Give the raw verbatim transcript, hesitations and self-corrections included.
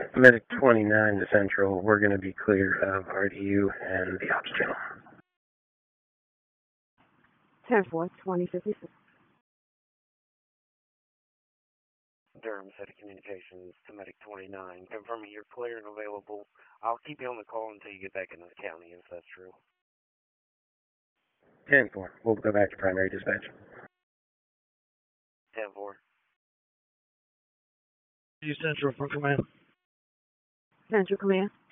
Medic twenty-nine to Central, we're going to be clear of R D U and the ops channel. ten four, twenty fifty-six. Durham City Communications to Medic twenty-nine, confirming you're clear and available. I'll keep you on the call until you get back into the county, if that's true. ten four, we'll go back to primary dispatch. ten four. You Central for command. Central Command.